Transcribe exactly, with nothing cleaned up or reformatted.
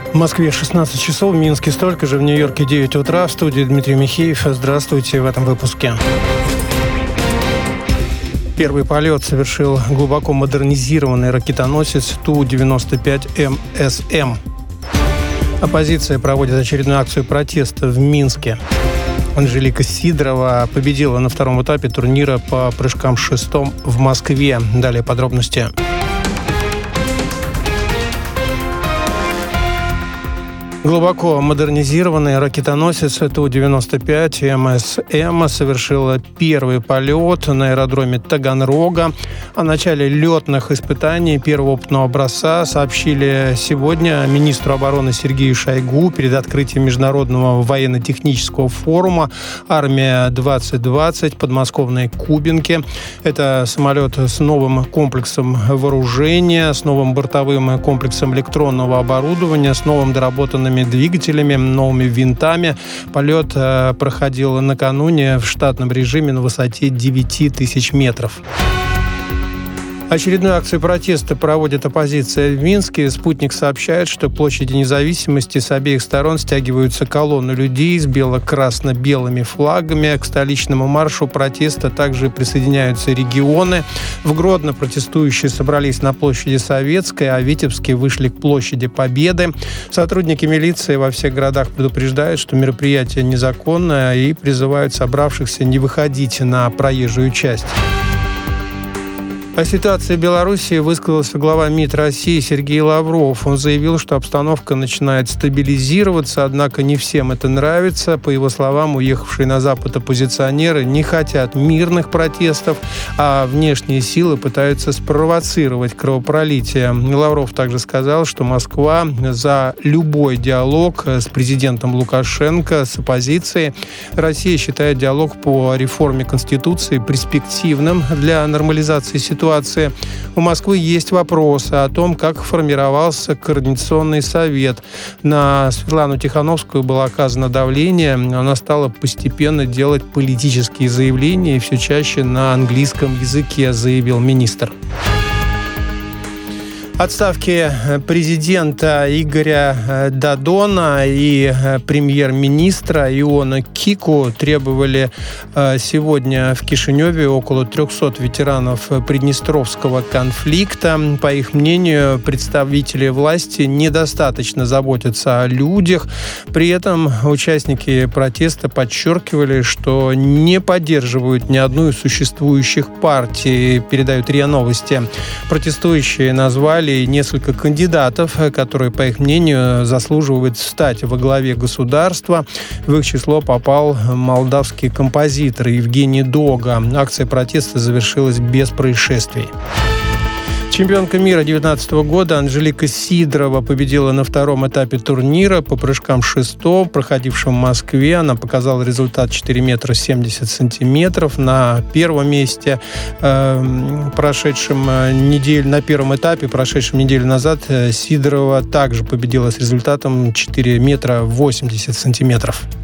В Москве шестнадцать часов, в Минске столько же, в Нью-Йорке девять утра. В студии Дмитрий Михеев. Здравствуйте в этом выпуске. Первый полет совершил глубоко модернизированный ракетоносец Ту девяносто пять эм эс эм. Оппозиция проводит очередную акцию протеста в Минске. Анжелика Сидорова победила на втором этапе турнира по прыжкам с шестом в Москве. Далее подробности. Глубоко модернизированный ракетоносец Ту девяносто пять эм эс эм совершил первый полет на аэродроме Таганрога. О начале летных испытаний первого опытного образца сообщили сегодня министру обороны Сергею Шойгу перед открытием Международного военно-технического форума «Армия-двадцать двадцать» в подмосковной Кубинке. Это самолет с новым комплексом вооружения, с новым бортовым комплексом электронного оборудования, с новым доработанным двигателями, новыми винтами. Полет э, проходил накануне в штатном режиме на высоте девять тысяч метров. Очередную акцию протеста проводит оппозиция в Минске. «Спутник» сообщает, что к площади Независимости с обеих сторон стягиваются колонны людей с бело-красно-белыми флагами. К столичному маршу протеста также присоединяются регионы. В Гродно протестующие собрались на площади Советской, а в Витебске вышли к площади Победы. Сотрудники милиции во всех городах предупреждают, что мероприятие незаконное, и призывают собравшихся не выходить на проезжую часть. О ситуации в Беларуси высказался глава МИД России Сергей Лавров. Он заявил, что обстановка начинает стабилизироваться, однако не всем это нравится. По его словам, уехавшие на Запад оппозиционеры не хотят мирных протестов, а внешние силы пытаются спровоцировать кровопролитие. Лавров также сказал, что Москва за любой диалог с президентом Лукашенко, с оппозицией. Россия считает диалог по реформе Конституции перспективным для нормализации ситуации. Ситуации. У Москвы есть вопросы о том, как формировался Координационный совет. На Светлану Тихановскую было оказано давление. Она стала постепенно делать политические заявления и все чаще на английском языке, заявил министр. Отставки президента Игоря Додона и премьер-министра Иона Кику требовали сегодня в Кишиневе около трехсот ветеранов Приднестровского конфликта. По их мнению, представители власти недостаточно заботятся о людях. При этом участники протеста подчеркивали, что не поддерживают ни одну из существующих партий, передают РИА Новости. Протестующие назвали несколько кандидатов, которые, по их мнению, заслуживают стать во главе государства. В их число попал молдавский композитор Евгений Дога. Акция протеста завершилась без происшествий. Чемпионка мира две тысячи девятнадцатого года Анжелика Сидорова победила на втором этапе турнира по прыжкам с шестом, проходившем в Москве. Она показала результат четыре метра семьдесят сантиметров. На первом месте, э, прошедшем неделю, на первом этапе, прошедшем неделю назад, Сидорова также победила с результатом четыре метра восемьдесят сантиметров.